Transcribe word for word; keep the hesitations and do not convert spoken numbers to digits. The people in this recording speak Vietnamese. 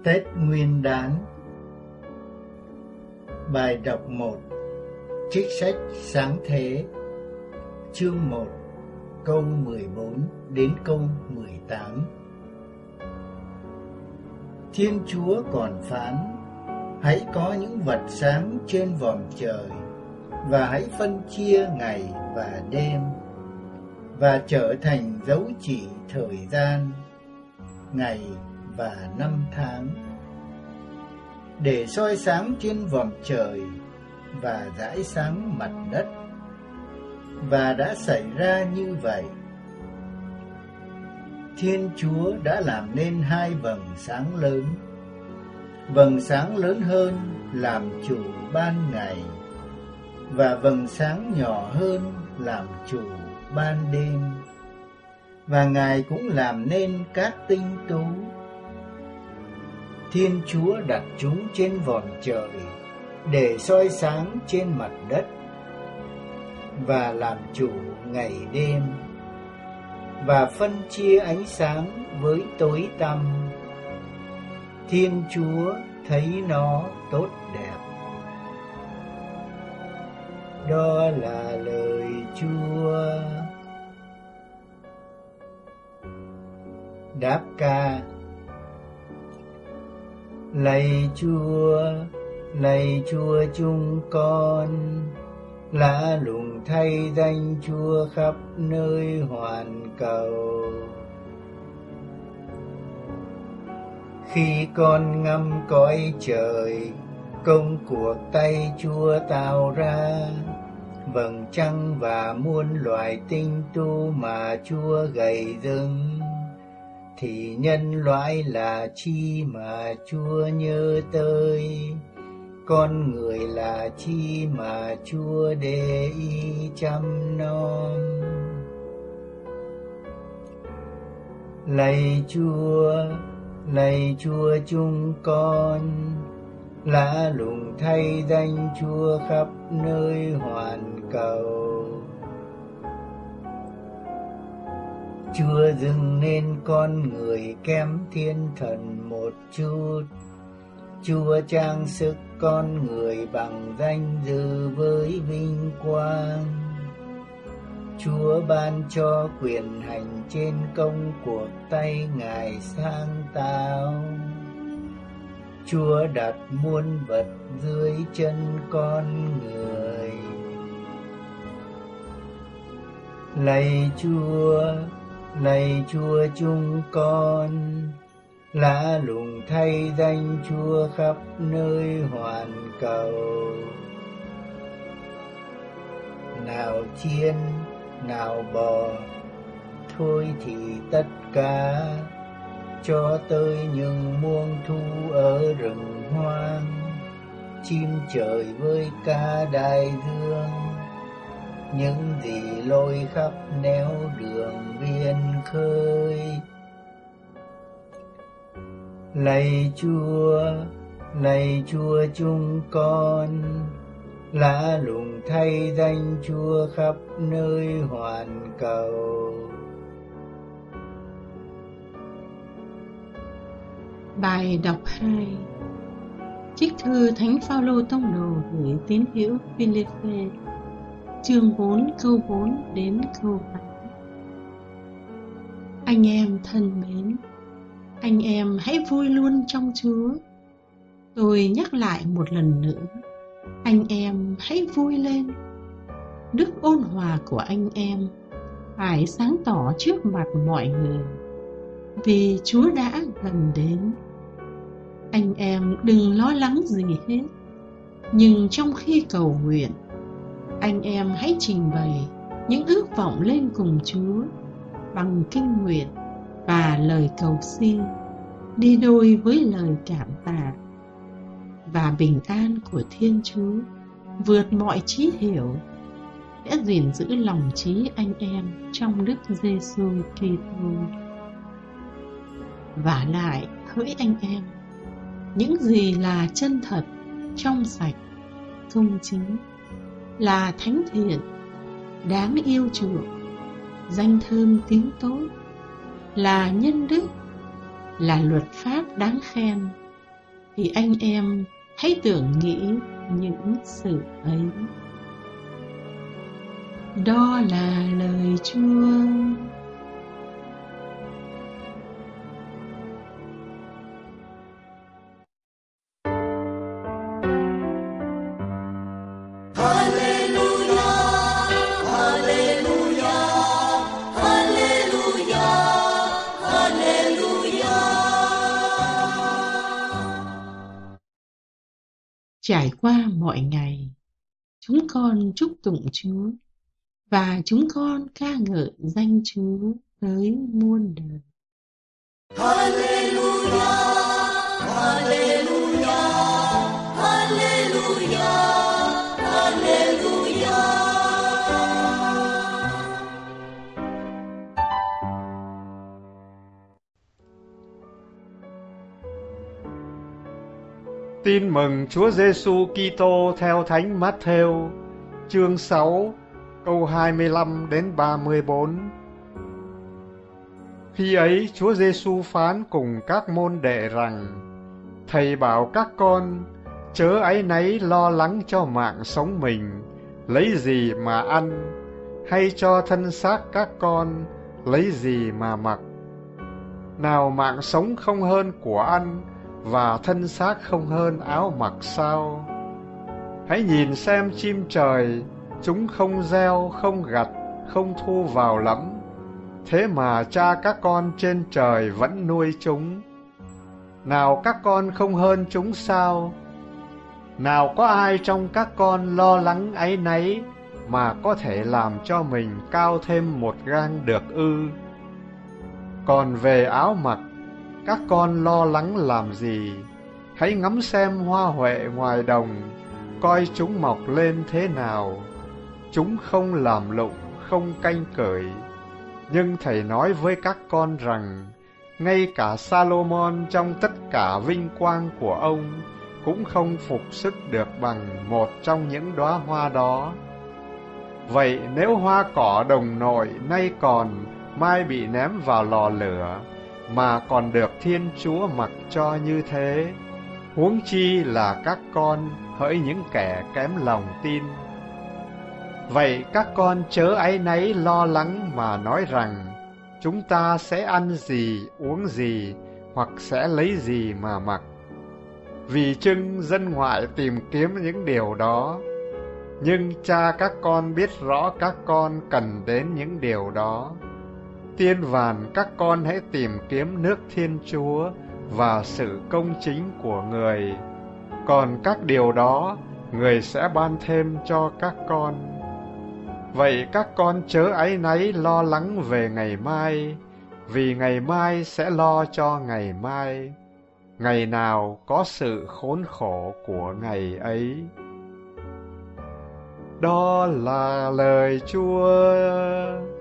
Tết Nguyên Đán. Bài đọc một. Trích sách Sáng Thế, chương một, câu mười bốn đến câu mười tám. Thiên Chúa còn phán: hãy có những vật sáng trên vòm trời, và hãy phân chia ngày và đêm, và trở thành dấu chỉ thời gian, ngày và năm tháng, để soi sáng trên vòm trời và rải sáng mặt đất. Và đã xảy ra như vậy. Thiên Chúa đã làm nên hai vầng sáng lớn. Vầng sáng lớn hơn làm chủ ban ngày, và vầng sáng nhỏ hơn làm chủ ban đêm. Và Ngài cũng làm nên các tinh tú. Thiên Chúa đặt chúng trên vòm trời để soi sáng trên mặt đất, và làm chủ ngày đêm, và phân chia ánh sáng với tối tăm. Thiên Chúa thấy nó tốt đẹp. Đó là lời Chúa. Đáp ca. Lạy Chúa, lạy Chúa chúng con, lạ lùng thay danh Chúa khắp nơi hoàn cầu. Khi con ngắm cõi trời, công cuộc tay Chúa tạo ra, vầng trăng và muôn loài tinh tu mà Chúa gầy dựng, thì nhân loại là chi mà Chúa nhớ tới, con người là chi mà Chúa để ý chăm nom. Lạy Chúa, lạy Chúa chúng con, lạ lùng thay danh Chúa khắp nơi hoàn cầu. Chúa dựng nên con người kém thiên thần một chút. Chúa trang sức con người bằng danh dự với vinh quang. Chúa ban cho quyền hành trên công cuộc tay Ngài sáng tạo. Chúa đặt muôn vật dưới chân con người. Lạy Chúa, lạy Chúa chúng con, lạ lùng thay danh Chúa khắp nơi hoàn cầu. Nào chiên, nào bò, thôi thì tất cả, cho tới những muông thu ở rừng hoang, chim trời với ca đại dương, những gì lôi khắp nẻo đường biên khơi. Lạy Chúa, lạy Chúa chúng con, lạ lùng thay danh Chúa khắp nơi hoàn cầu. Bài đọc hai. Trích thư Thánh Phaolô Tông Đồ gửi tín hữu Philippe, chương bốn câu bốn đến câu tám. Anh em thân mến, anh em hãy vui luôn trong Chúa. Tôi nhắc lại một lần nữa, anh em hãy vui lên. Đức ôn hòa của anh em phải sáng tỏ trước mặt mọi người, vì Chúa đã gần đến. Anh em đừng lo lắng gì hết, nhưng trong khi cầu nguyện, anh em hãy trình bày những ước vọng lên cùng Chúa bằng kinh nguyện và lời cầu xin, đi đôi với lời cảm tạ. Và bình an của Thiên Chúa vượt mọi trí hiểu sẽ gìn giữ lòng trí anh em trong Đức Giêsu Kitô. Vả lại, hỡi anh em, những gì là chân thật, trong sạch, công chính, là thánh thiện, đáng yêu chuộng, danh thơm tiếng tốt, là nhân đức, là luật pháp đáng khen, thì anh em hãy tưởng nghĩ những sự ấy. Đó là lời Chúa. Trải qua mọi ngày, chúng con chúc tụng Chúa và chúng con ca ngợi danh Chúa tới muôn đời. Hallelujah, Hallelujah, Hallelujah, Hallelujah. Tin mừng Chúa Giêsu Kitô theo Thánh Mát-thêu, chương sáu, câu hai mươi lăm đến ba mươi bốn. Khi ấy Chúa Giêsu phán cùng các môn đệ rằng: Thầy bảo các con chớ áy náy lo lắng cho mạng sống mình, lấy gì mà ăn, hay cho thân xác các con lấy gì mà mặc. Nào mạng sống không hơn của ăn, và thân xác không hơn áo mặc sao? Hãy nhìn xem chim trời, chúng không gieo, không gặt, không thu vào lẫm, thế mà Cha các con trên trời vẫn nuôi chúng. Nào các con không hơn chúng sao? Nào có ai trong các con lo lắng áy náy mà có thể làm cho mình cao thêm một gang được ư? Còn về áo mặc, các con lo lắng làm gì? Hãy ngắm xem hoa huệ ngoài đồng, coi chúng mọc lên thế nào. Chúng không làm lụng, không canh cởi. Nhưng Thầy nói với các con rằng, ngay cả Salomon trong tất cả vinh quang của ông cũng không phục sức được bằng một trong những đóa hoa đó. Vậy nếu hoa cỏ đồng nội nay còn, mai bị ném vào lò lửa, mà còn được Thiên Chúa mặc cho như thế, huống chi là các con, hỡi những kẻ kém lòng tin. Vậy các con chớ áy náy lo lắng mà nói rằng, chúng ta sẽ ăn gì, uống gì, hoặc sẽ lấy gì mà mặc. Vì chưng dân ngoại tìm kiếm những điều đó, nhưng Cha các con biết rõ các con cần đến những điều đó. Tiên vàn các con hãy tìm kiếm nước Thiên Chúa và sự công chính của Người, còn các điều đó Người sẽ ban thêm cho các con. Vậy các con chớ áy náy lo lắng về ngày mai, vì ngày mai sẽ lo cho ngày mai. Ngày nào có sự khốn khổ của ngày ấy. Đó là lời Chúa.